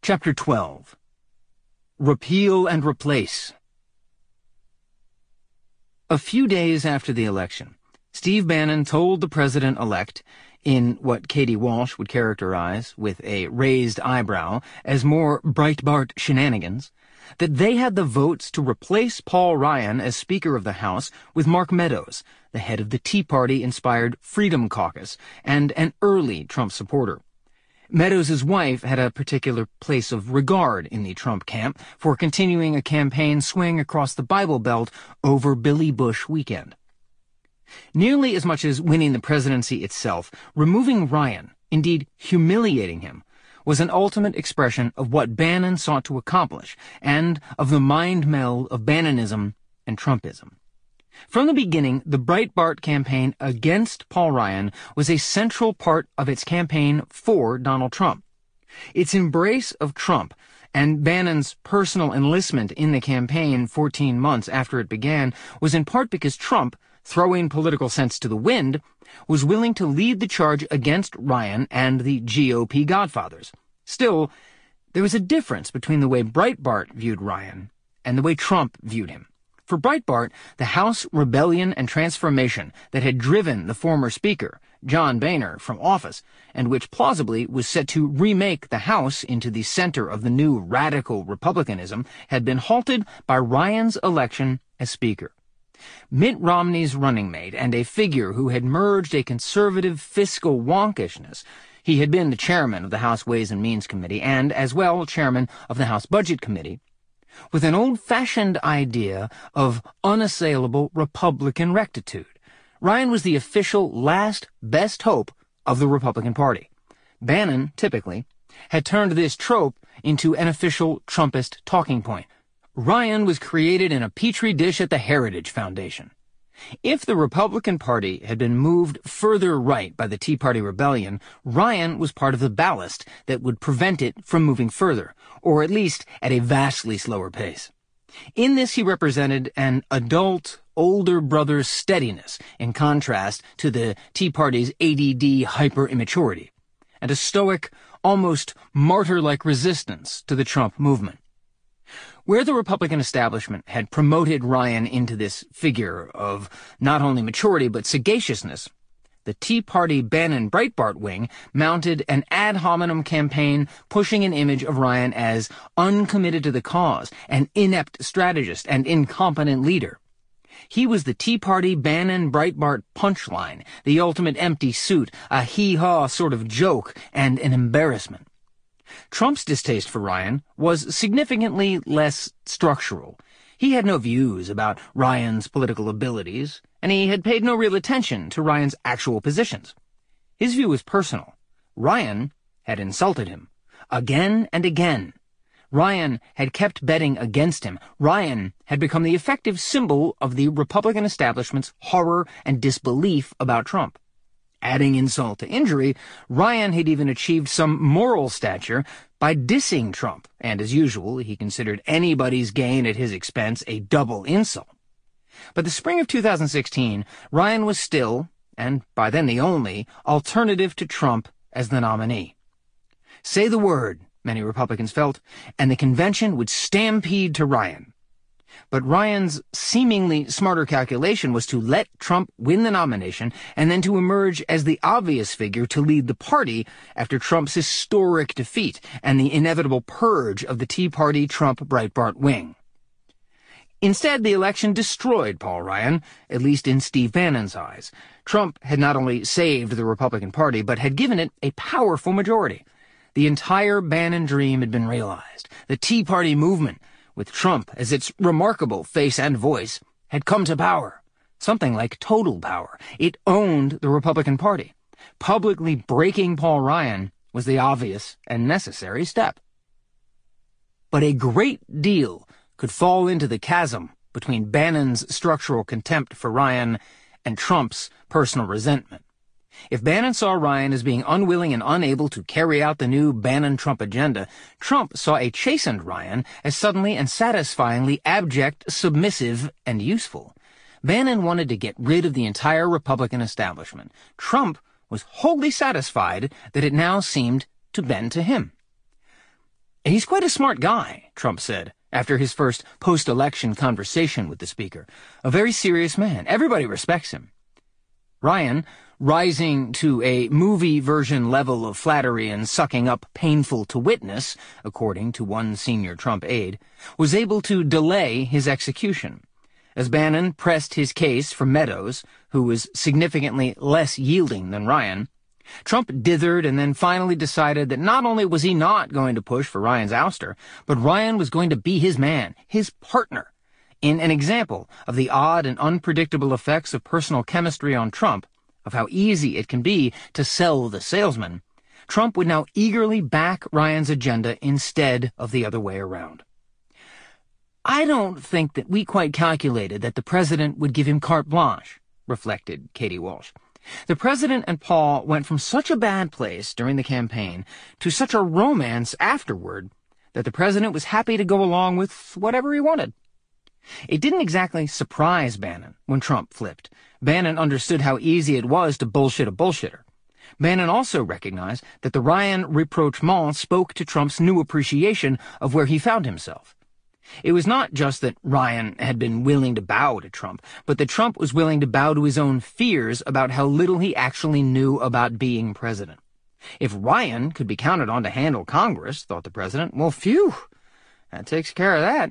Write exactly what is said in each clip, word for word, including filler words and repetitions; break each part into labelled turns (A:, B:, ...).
A: Chapter twelve. Repeal and Replace. A few days after the election, Steve Bannon told the president-elect, in what Katie Walsh would characterize, with a raised eyebrow, as more Breitbart shenanigans, that they had the votes to replace Paul Ryan as Speaker of the House with Mark Meadows, the head of the Tea Party-inspired Freedom Caucus, and an early Trump supporter. Meadows' wife had a particular place of regard in the Trump camp for continuing a campaign swing across the Bible Belt over Billy Bush weekend. Nearly as much as winning the presidency itself, removing Ryan, indeed humiliating him, was an ultimate expression of what Bannon sought to accomplish, and of the mind meld of Bannonism and Trumpism. From the beginning, the Breitbart campaign against Paul Ryan was a central part of its campaign for Donald Trump. Its embrace of Trump, and Bannon's personal enlistment in the campaign fourteen months after it began, was in part because Trump, throwing political sense to the wind, was willing to lead the charge against Ryan and the G O P godfathers. Still, there was a difference between the way Breitbart viewed Ryan and the way Trump viewed him. For Breitbart, the House rebellion and transformation that had driven the former Speaker, John Boehner, from office, and which plausibly was set to remake the House into the center of the new radical republicanism, had been halted by Ryan's election as Speaker. Mitt Romney's running mate and a figure who had merged a conservative fiscal wonkishness. He had been the chairman of the House Ways and Means Committee and, as well, chairman of the House Budget Committee, with an old-fashioned idea of unassailable Republican rectitude. Ryan was the official last best hope of the Republican Party. Bannon, typically, had turned this trope into an official Trumpist talking point. Ryan was created in a petri dish at the Heritage Foundation. If the Republican Party had been moved further right by the Tea Party rebellion, Ryan was part of the ballast that would prevent it from moving further, or at least at a vastly slower pace. In this he represented an adult, older brother's steadiness in contrast to the Tea Party's A D D hyper-immaturity, and a stoic, almost martyr-like resistance to the Trump movement. Where the Republican establishment had promoted Ryan into this figure of not only maturity but sagaciousness, the Tea Party Bannon Breitbart wing mounted an ad hominem campaign pushing an image of Ryan as uncommitted to the cause, an inept strategist, and incompetent leader. He was the Tea Party Bannon Breitbart punchline, the ultimate empty suit, a hee-haw sort of joke, and an embarrassment. Trump's distaste for Ryan was significantly less structural. He had no views about Ryan's political abilities, and he had paid no real attention to Ryan's actual positions. His view was personal. Ryan had insulted him. Again and again. Ryan had kept betting against him. Ryan had become the effective symbol of the Republican establishment's horror and disbelief about Trump. Adding insult to injury, Ryan had even achieved some moral stature by dissing Trump, and as usual, he considered anybody's gain at his expense a double insult. By the spring of two thousand sixteen, Ryan was still, and by then the only, alternative to Trump as the nominee. Say the word, many Republicans felt, and the convention would stampede to Ryan. But Ryan's seemingly smarter calculation was to let Trump win the nomination and then to emerge as the obvious figure to lead the party after Trump's historic defeat and the inevitable purge of the Tea Party Trump-Breitbart wing. Instead, the election destroyed Paul Ryan, at least in Steve Bannon's eyes. Trump had not only saved the Republican Party, but had given it a powerful majority. The entire Bannon dream had been realized. The Tea Party movement, with Trump as its remarkable face and voice, had come to power. Something like total power. It owned the Republican Party. Publicly breaking Paul Ryan was the obvious and necessary step. But a great deal could fall into the chasm between Bannon's structural contempt for Ryan and Trump's personal resentment. If Bannon saw Ryan as being unwilling and unable to carry out the new Bannon-Trump agenda, Trump saw a chastened Ryan as suddenly and satisfyingly abject, submissive, and useful. Bannon wanted to get rid of the entire Republican establishment. Trump was wholly satisfied that it now seemed to bend to him. "He's quite a smart guy," Trump said, after his first post-election conversation with the speaker. "A very serious man. Everybody respects him." Ryan, rising to a movie version level of flattery and sucking up painful to witness, according to one senior Trump aide, was able to delay his execution. As Bannon pressed his case for Meadows, who was significantly less yielding than Ryan, Trump dithered and then finally decided that not only was he not going to push for Ryan's ouster, but Ryan was going to be his man, his partner. In an example of the odd and unpredictable effects of personal chemistry on Trump, of how easy it can be to sell the salesman, Trump would now eagerly back Ryan's agenda instead of the other way around. "I don't think that we quite calculated that the president would give him carte blanche," reflected Katie Walsh. "The president and Paul went from such a bad place during the campaign to such a romance afterward that the president was happy to go along with whatever he wanted." It didn't exactly surprise Bannon when Trump flipped. Bannon understood how easy it was to bullshit a bullshitter. Bannon also recognized that the Ryan rapprochement spoke to Trump's new appreciation of where he found himself. It was not just that Ryan had been willing to bow to Trump, but that Trump was willing to bow to his own fears about how little he actually knew about being president. If Ryan could be counted on to handle Congress, thought the president, well, phew, that takes care of that.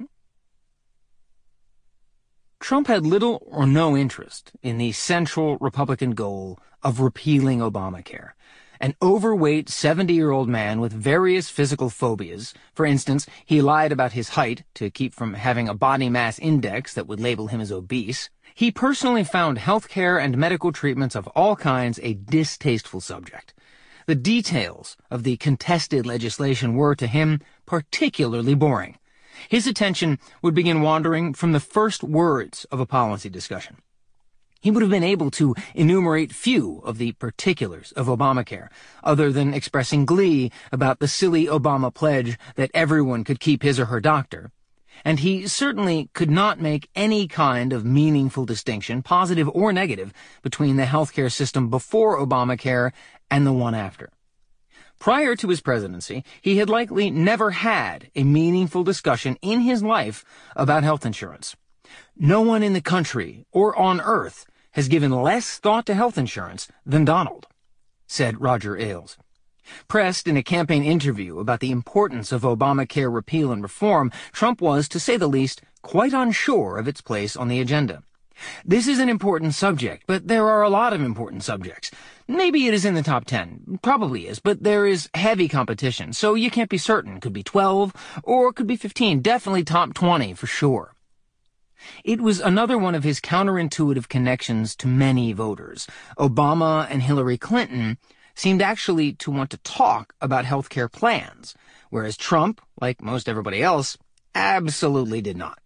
A: Trump had little or no interest in the central Republican goal of repealing Obamacare. An overweight seventy-year-old man with various physical phobias. For instance, he lied about his height to keep from having a body mass index that would label him as obese. He personally found health care and medical treatments of all kinds a distasteful subject. The details of the contested legislation were, to him, particularly boring. His attention would begin wandering from the first words of a policy discussion. He would have been able to enumerate few of the particulars of Obamacare, other than expressing glee about the silly Obama pledge that everyone could keep his or her doctor. And he certainly could not make any kind of meaningful distinction, positive or negative, between the healthcare system before Obamacare and the one after. Prior to his presidency, he had likely never had a meaningful discussion in his life about health insurance. No one in the country or on Earth has given less thought to health insurance than Donald, said Roger Ailes. Pressed in a campaign interview about the importance of Obamacare repeal and reform, Trump was, to say the least, quite unsure of its place on the agenda. "This is an important subject, but there are a lot of important subjects. Maybe it is in the top ten. Probably is, but there is heavy competition, so you can't be certain. Could be twelve, or could be fifteen. Definitely top twenty, for sure." It was another one of his counterintuitive connections to many voters. Obama and Hillary Clinton seemed actually to want to talk about health care plans, whereas Trump, like most everybody else, absolutely did not.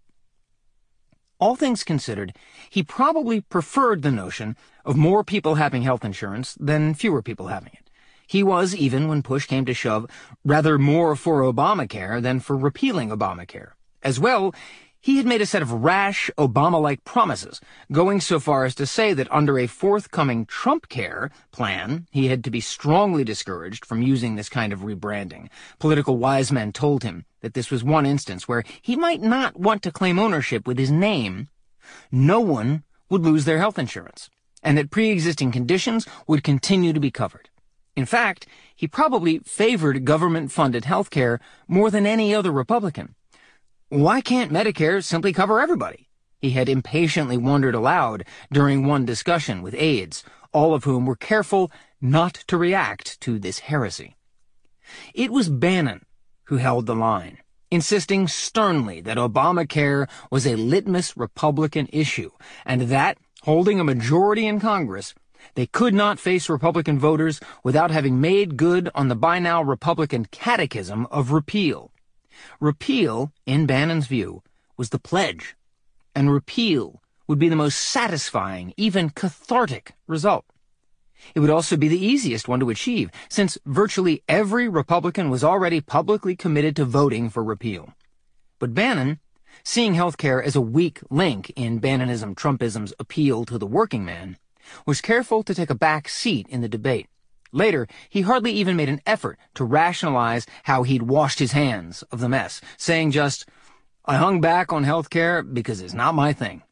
A: All things considered, he probably preferred the notion of more people having health insurance than fewer people having it. He was, even when push came to shove, rather more for Obamacare than for repealing Obamacare. As well, he had made a set of rash, Obama-like promises, going so far as to say that under a forthcoming TrumpCare plan, he had to be strongly discouraged from using this kind of rebranding. Political wise men told him that this was one instance where he might not want to claim ownership with his name. No one would lose their health insurance, and that pre-existing conditions would continue to be covered. In fact, he probably favored government-funded health care more than any other Republican. Why can't Medicare simply cover everybody? He had impatiently wondered aloud during one discussion with aides, all of whom were careful not to react to this heresy. It was Bannon who held the line, insisting sternly that Obamacare was a litmus Republican issue, and that, holding a majority in Congress, they could not face Republican voters without having made good on the by now Republican catechism of repeal. Repeal, in Bannon's view, was the pledge, and repeal would be the most satisfying, even cathartic result. It would also be the easiest one to achieve, since virtually every Republican was already publicly committed to voting for repeal. But Bannon, seeing health care as a weak link in Bannonism-Trumpism's appeal to the working man, was careful to take a back seat in the debate, Later, he hardly even made an effort to rationalize how he'd washed his hands of the mess, saying just, "I hung back on health care because it's not my thing."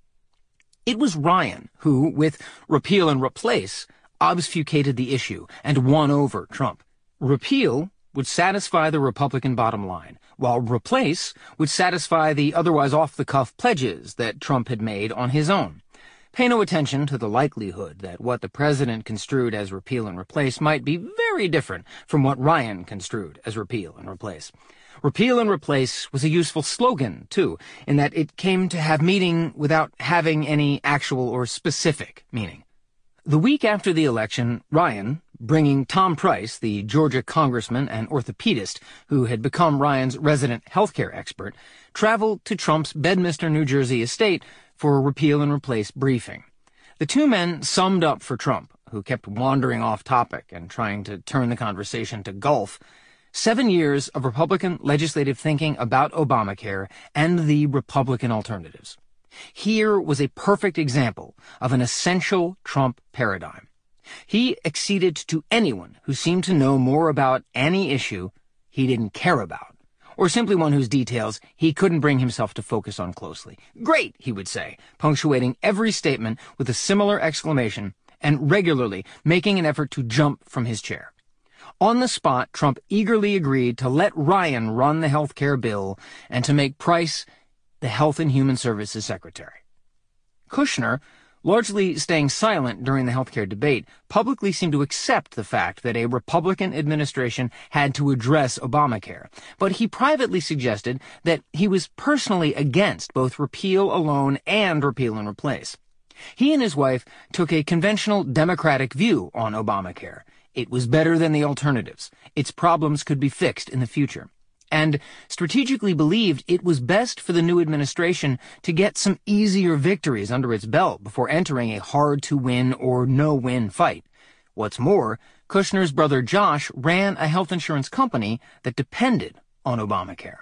A: It was Ryan who, with repeal and replace, obfuscated the issue and won over Trump. Repeal would satisfy the Republican bottom line, while replace would satisfy the otherwise off-the-cuff pledges that Trump had made on his own. Pay no attention to the likelihood that what the president construed as repeal and replace might be very different from what Ryan construed as repeal and replace. Repeal and replace was a useful slogan, too, in that it came to have meaning without having any actual or specific meaning. The week after the election, Ryan, bringing Tom Price, the Georgia congressman and orthopedist who had become Ryan's resident healthcare expert, traveled to Trump's Bedminster, New Jersey estate for a repeal and replace briefing. The two men summed up for Trump, who kept wandering off topic and trying to turn the conversation to golf, seven years of Republican legislative thinking about Obamacare and the Republican alternatives. Here was a perfect example of an essential Trump paradigm. He acceded to anyone who seemed to know more about any issue he didn't care about, or simply one whose details he couldn't bring himself to focus on closely. "Great," he would say, punctuating every statement with a similar exclamation and regularly making an effort to jump from his chair. On the spot, Trump eagerly agreed to let Ryan run the health care bill and to make Price the Health and Human Services Secretary. Kushner, largely staying silent during the healthcare debate, publicly seemed to accept the fact that a Republican administration had to address Obamacare, but he privately suggested that he was personally against both repeal alone and repeal and replace. He and his wife took a conventional Democratic view on Obamacare. It was better than the alternatives. Its problems could be fixed in the future. And strategically believed it was best for the new administration to get some easier victories under its belt before entering a hard-to-win or no-win fight. What's more, Kushner's brother Josh ran a health insurance company that depended on Obamacare.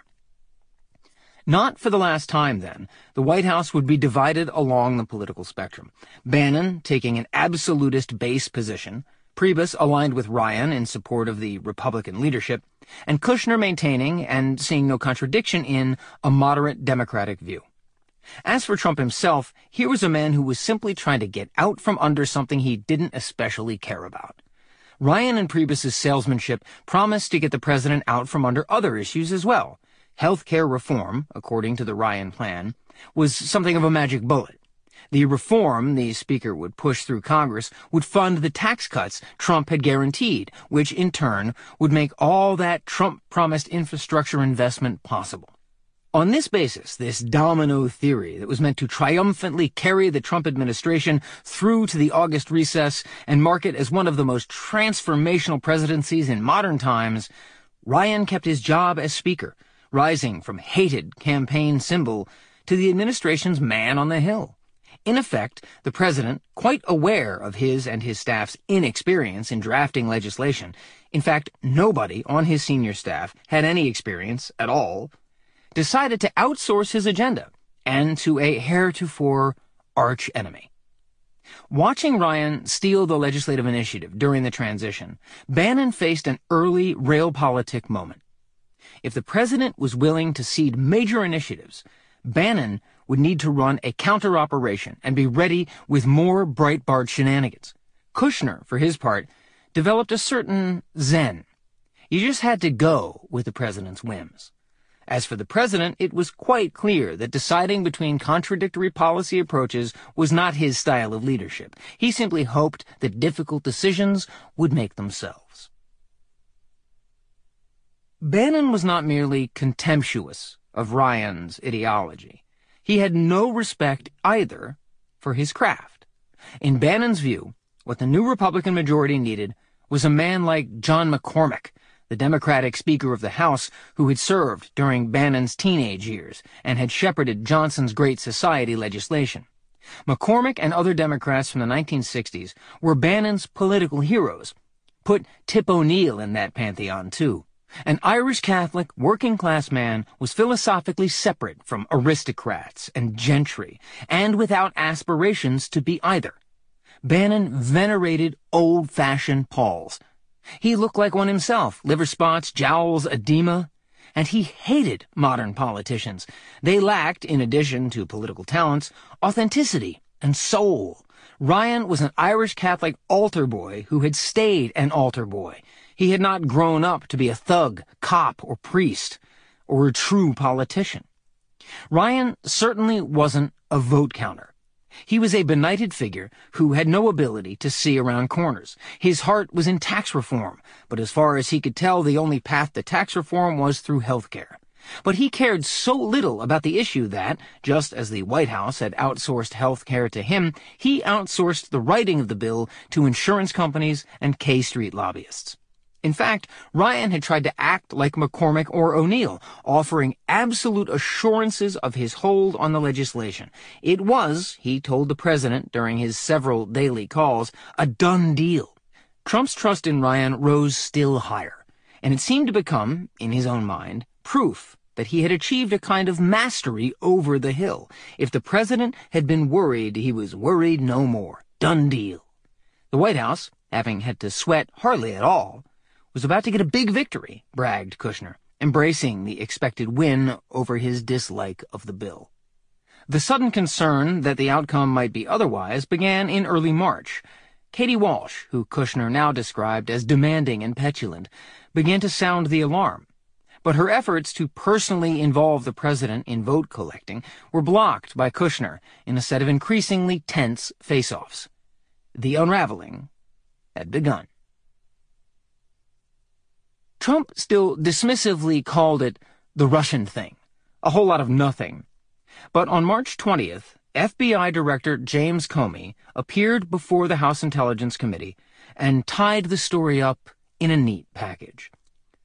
A: Not for the last time, then, the White House would be divided along the political spectrum. Bannon taking an absolutist base position, Priebus aligned with Ryan in support of the Republican leadership, and Kushner maintaining, and seeing no contradiction in, a moderate Democratic view. As for Trump himself, here was a man who was simply trying to get out from under something he didn't especially care about. Ryan and Priebus's salesmanship promised to get the president out from under other issues as well. Health care reform, according to the Ryan plan, was something of a magic bullet. The reform the Speaker would push through Congress would fund the tax cuts Trump had guaranteed, which in turn would make all that Trump-promised infrastructure investment possible. On this basis, this domino theory that was meant to triumphantly carry the Trump administration through to the August recess and mark it as one of the most transformational presidencies in modern times, Ryan kept his job as Speaker, rising from hated campaign symbol to the administration's man on the Hill. In effect, the president, quite aware of his and his staff's inexperience in drafting legislation, in fact, nobody on his senior staff had any experience at all, decided to outsource his agenda, and to a heretofore arch-enemy. Watching Ryan steal the legislative initiative during the transition, Bannon faced an early realpolitik moment. If the president was willing to cede major initiatives, Bannon would need to run a counter-operation and be ready with more Breitbart shenanigans. Kushner, for his part, developed a certain zen. You just had to go with the president's whims. As for the president, it was quite clear that deciding between contradictory policy approaches was not his style of leadership. He simply hoped that difficult decisions would make themselves. Bannon was not merely contemptuous of Ryan's ideology. He had no respect either for his craft. In Bannon's view, what the new Republican majority needed was a man like John McCormack, the Democratic Speaker of the House who had served during Bannon's teenage years and had shepherded Johnson's Great Society legislation. McCormack and other Democrats from the nineteen sixties were Bannon's political heroes. Put Tip O'Neill in that pantheon, too. An Irish Catholic working-class man was philosophically separate from aristocrats and gentry, and without aspirations to be either. Bannon venerated old-fashioned Pauls. He looked like one himself, liver spots, jowls, edema, and he hated modern politicians. They lacked, in addition to political talents, authenticity and soul. Ryan was an Irish Catholic altar boy who had stayed an altar boy. He had not grown up to be a thug, cop, or priest, or a true politician. Ryan certainly wasn't a vote counter. He was a benighted figure who had no ability to see around corners. His heart was in tax reform, but as far as he could tell, the only path to tax reform was through health care. But he cared so little about the issue that, just as the White House had outsourced health care to him, he outsourced the writing of the bill to insurance companies and K Street lobbyists. In fact, Ryan had tried to act like McCormick or O'Neill, offering absolute assurances of his hold on the legislation. It was, he told the president during his several daily calls, a done deal. Trump's trust in Ryan rose still higher, and it seemed to become, in his own mind, proof that he had achieved a kind of mastery over the Hill. If the president had been worried, he was worried no more. Done deal. The White House, having had to sweat hardly at all, was about to get a big victory, bragged Kushner, embracing the expected win over his dislike of the bill. The sudden concern that the outcome might be otherwise began in early March. Katie Walsh, who Kushner now described as demanding and petulant, began to sound the alarm. But her efforts to personally involve the president in vote collecting were blocked by Kushner in a set of increasingly tense face-offs. The unraveling had begun. Trump still dismissively called it the Russian thing, a whole lot of nothing. But on March twentieth, F B I Director James Comey appeared before the House Intelligence Committee and tied the story up in a neat package.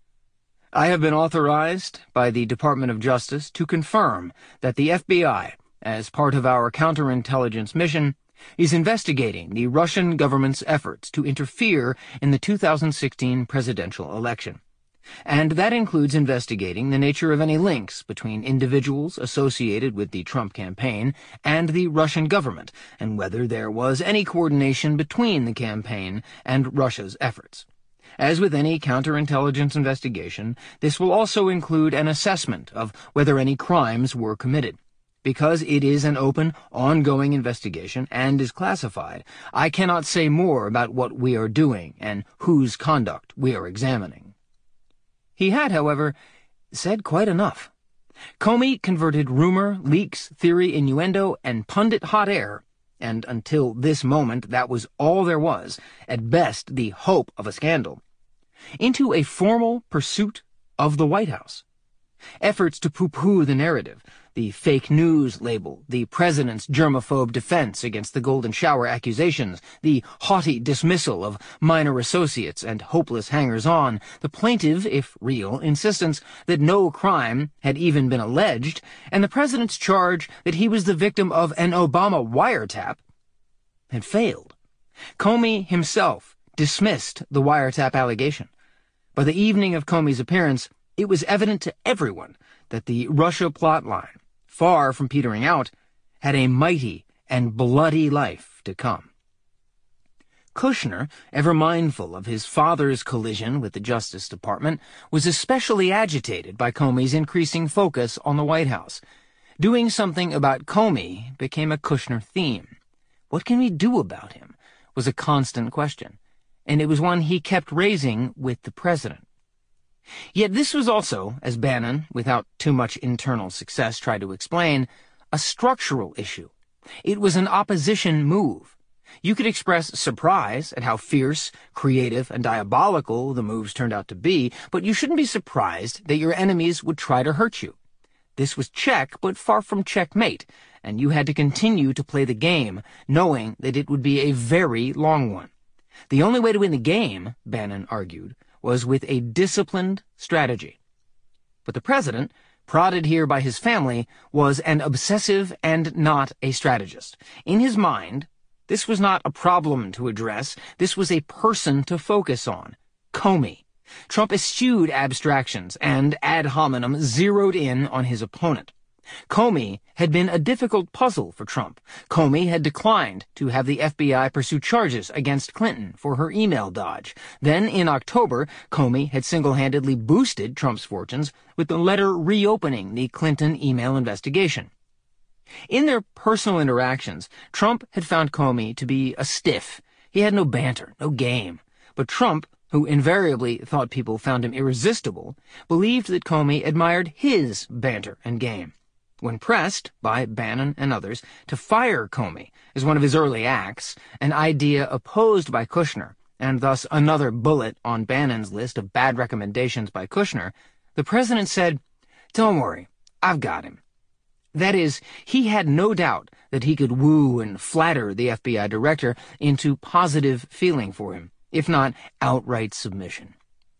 A: I have been authorized by the Department of Justice to confirm that the F B I, as part of our counterintelligence mission, is investigating the Russian government's efforts to interfere in the two thousand sixteen presidential election. And that includes investigating the nature of any links between individuals associated with the Trump campaign and the Russian government, and whether there was any coordination between the campaign and Russia's efforts. As with any counterintelligence investigation, this will also include an assessment of whether any crimes were committed. Because it is an open, ongoing investigation and is classified, I cannot say more about what we are doing and whose conduct we are examining. He had, however, said quite enough. Comey converted rumor, leaks, theory, innuendo, and pundit hot air, and until this moment that was all there was, at best the hope of a scandal, into a formal pursuit of the White House. Efforts to pooh-pooh the narrative, the fake news label, the president's germaphobe defense against the golden shower accusations, the haughty dismissal of minor associates and hopeless hangers-on, the plaintive, if real, insistence that no crime had even been alleged, and the president's charge that he was the victim of an Obama wiretap, had failed. Comey himself dismissed the wiretap allegation. By the evening of Comey's appearance, it was evident to everyone that the Russia plotline, far from petering out, had a mighty and bloody life to come. Kushner, ever mindful of his father's collision with the Justice Department, was especially agitated by Comey's increasing focus on the White House. Doing something about Comey became a Kushner theme. What can we do about him was a constant question, and it was one he kept raising with the president. Yet this was also, as Bannon, without too much internal success, tried to explain, a structural issue. It was an opposition move. You could express surprise at how fierce, creative, and diabolical the moves turned out to be, but you shouldn't be surprised that your enemies would try to hurt you. This was check, but far from checkmate, and you had to continue to play the game, knowing that it would be a very long one. The only way to win the game, Bannon argued, was with a disciplined strategy. But the president, prodded here by his family, was an obsessive and not a strategist. In his mind, this was not a problem to address, this was a person to focus on. Comey. Trump eschewed abstractions and, ad hominem, zeroed in on his opponent. Comey had been a difficult puzzle for Trump. Comey had declined to have the F B I pursue charges against Clinton for her email dodge. Then, in October, Comey had single-handedly boosted Trump's fortunes with the letter reopening the Clinton email investigation. In their personal interactions, Trump had found Comey to be a stiff. He had no banter, no game. But Trump, who invariably thought people found him irresistible, believed that Comey admired his banter and game. When pressed, by Bannon and others, to fire Comey as one of his early acts, an idea opposed by Kushner, and thus another bullet on Bannon's list of bad recommendations by Kushner, the president said, "Don't worry, I've got him." That is, he had no doubt that he could woo and flatter the F B I director into positive feeling for him, if not outright submission.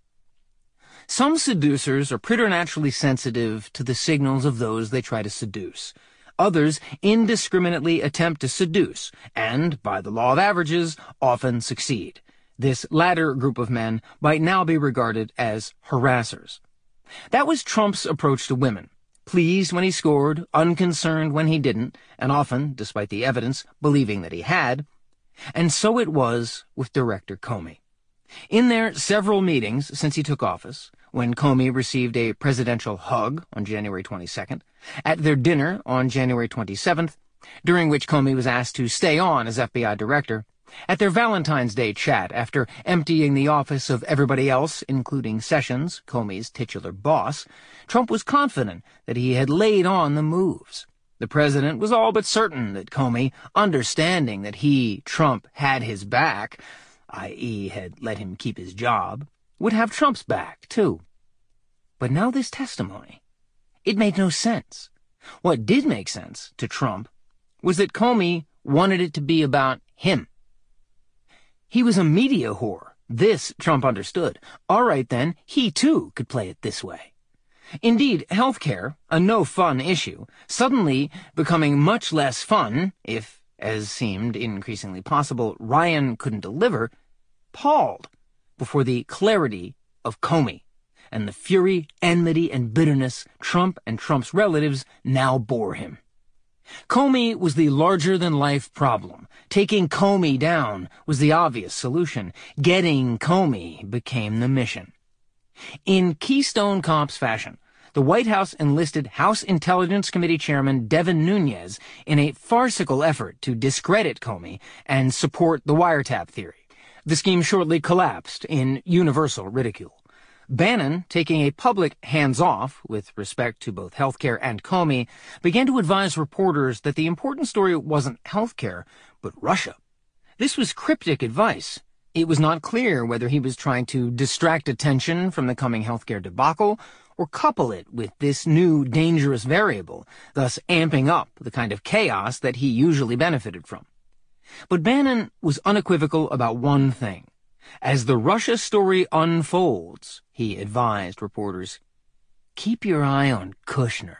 A: Some seducers are preternaturally sensitive to the signals of those they try to seduce. Others indiscriminately attempt to seduce, and, by the law of averages, often succeed. This latter group of men might now be regarded as harassers. That was Trump's approach to women. Pleased when he scored, unconcerned when he didn't, and often, despite the evidence, believing that he had. And so it was with Director Comey. In their several meetings since he took office, when Comey received a presidential hug on January twenty-second, at their dinner on January twenty-seventh, during which Comey was asked to stay on as F B I director, at their Valentine's Day chat after emptying the office of everybody else, including Sessions, Comey's titular boss, Trump was confident that he had laid on the moves. The president was all but certain that Comey, understanding that he, Trump, had his back, that is had let him keep his job, would have Trump's back, too. But now this testimony, it made no sense. What did make sense to Trump was that Comey wanted it to be about him. He was a media whore. This Trump understood. All right, then, he, too, could play it this way. Indeed, healthcare, a no-fun issue, suddenly becoming much less fun if, as seemed increasingly possible, Ryan couldn't deliver, palled before the clarity of Comey and the fury, enmity, and bitterness Trump and Trump's relatives now bore him. Comey was the larger-than-life problem. Taking Comey down was the obvious solution. Getting Comey became the mission. In Keystone Cops fashion, the White House enlisted House Intelligence Committee Chairman Devin Nunes in a farcical effort to discredit Comey and support the wiretap theory. The scheme shortly collapsed in universal ridicule. Bannon, taking a public hands-off with respect to both healthcare and Comey, began to advise reporters that the important story wasn't healthcare, but Russia. This was cryptic advice. It was not clear whether he was trying to distract attention from the coming healthcare debacle or couple it with this new dangerous variable, thus amping up the kind of chaos that he usually benefited from. But Bannon was unequivocal about one thing. As the Russia story unfolds, he advised reporters, keep your eye on Kushner.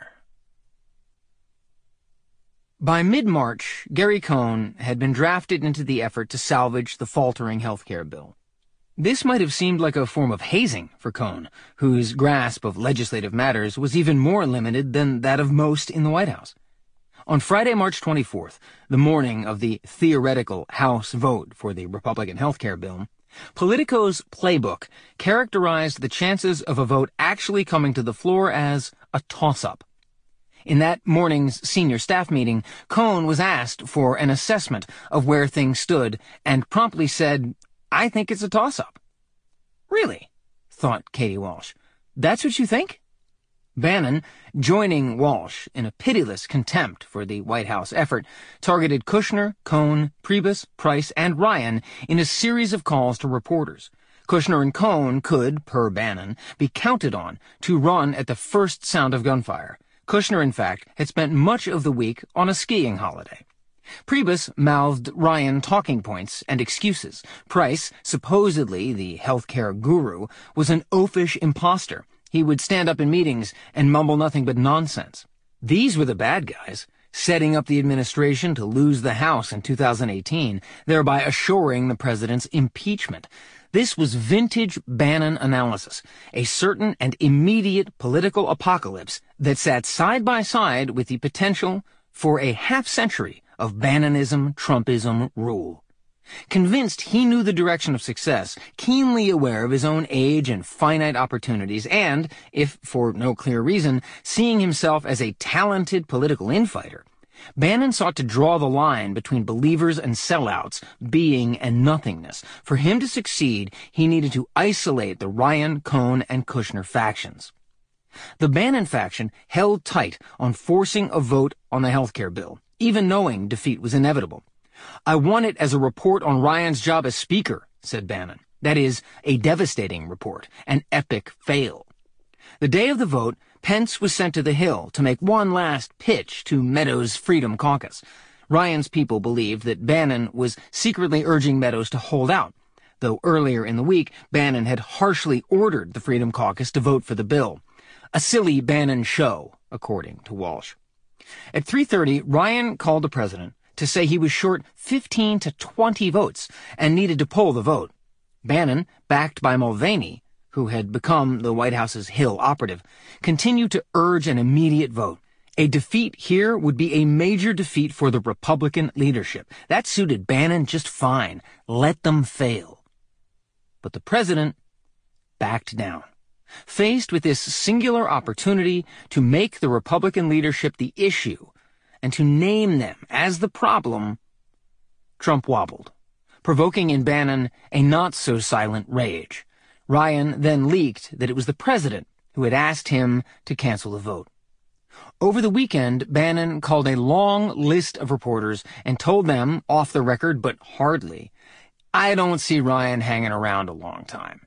A: By mid-March, Gary Cohn had been drafted into the effort to salvage the faltering healthcare bill. This might have seemed like a form of hazing for Cohn, whose grasp of legislative matters was even more limited than that of most in the White House. On Friday, March twenty-fourth, the morning of the theoretical House vote for the Republican healthcare bill, Politico's playbook characterized the chances of a vote actually coming to the floor as a toss-up. In that morning's senior staff meeting, Cohn was asked for an assessment of where things stood and promptly said, I think it's a toss-up. Really? Thought Katie Walsh. That's what you think? Bannon, joining Walsh in a pitiless contempt for the White House effort, targeted Kushner, Cohn, Priebus, Price, and Ryan in a series of calls to reporters. Kushner and Cohn could, per Bannon, be counted on to run at the first sound of gunfire. Kushner, in fact, had spent much of the week on a skiing holiday. Priebus mouthed Ryan talking points and excuses. Price, supposedly the healthcare guru, was an oafish imposter. He would stand up in meetings and mumble nothing but nonsense. These were the bad guys, setting up the administration to lose the House in two thousand eighteen, thereby assuring the president's impeachment. This was vintage Bannon analysis, a certain and immediate political apocalypse that sat side by side with the potential for a half-century of Bannonism, Trumpism rule. Convinced he knew the direction of success, keenly aware of his own age and finite opportunities, and, if for no clear reason, seeing himself as a talented political infighter, Bannon sought to draw the line between believers and sellouts, being and nothingness. For him to succeed, he needed to isolate the Ryan, Cohn, and Kushner factions. The Bannon faction held tight on forcing a vote on the health care bill, even knowing defeat was inevitable. "I won it as a report on Ryan's job as Speaker," said Bannon. That is, a devastating report, an epic fail. The day of the vote, Pence was sent to the Hill to make one last pitch to Meadows' Freedom Caucus. Ryan's people believed that Bannon was secretly urging Meadows to hold out, though earlier in the week, Bannon had harshly ordered the Freedom Caucus to vote for the bill. A silly Bannon show, according to Walsh. At three thirty, Ryan called the president to say he was short fifteen to twenty votes and needed to poll the vote. Bannon, backed by Mulvaney, who had become the White House's Hill operative, continued to urge an immediate vote. A defeat here would be a major defeat for the Republican leadership. That suited Bannon just fine. Let them fail. But the president backed down. Faced with this singular opportunity to make the Republican leadership the issue and to name them as the problem, Trump wobbled, provoking in Bannon a not-so-silent rage. Ryan then leaked that it was the president who had asked him to cancel the vote. Over the weekend, Bannon called a long list of reporters and told them, off the record but hardly, "I don't see Ryan hanging around a long time."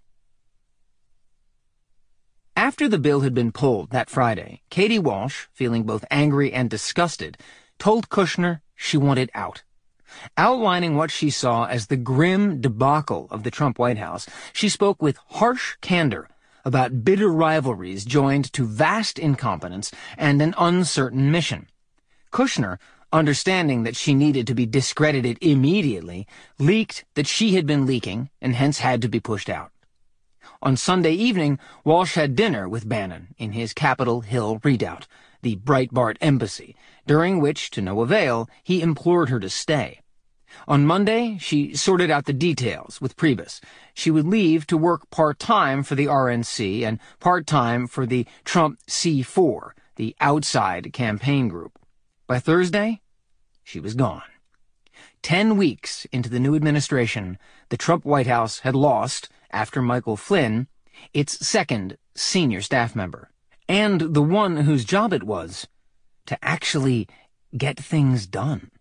A: After the bill had been pulled that Friday, Katie Walsh, feeling both angry and disgusted, told Kushner she wanted out. Outlining what she saw as the grim debacle of the Trump White House, she spoke with harsh candor about bitter rivalries joined to vast incompetence and an uncertain mission. Kushner, understanding that she needed to be discredited immediately, leaked that she had been leaking and hence had to be pushed out. On Sunday evening, Walsh had dinner with Bannon in his Capitol Hill redoubt, the Breitbart Embassy, during which, to no avail, he implored her to stay. On Monday, she sorted out the details with Priebus. She would leave to work part-time for the R N C and part-time for the Trump C four, the outside campaign group. By Thursday, she was gone. Ten weeks into the new administration, the Trump White House had lost, after Michael Flynn, its second senior staff member, and the one whose job it was to actually get things done.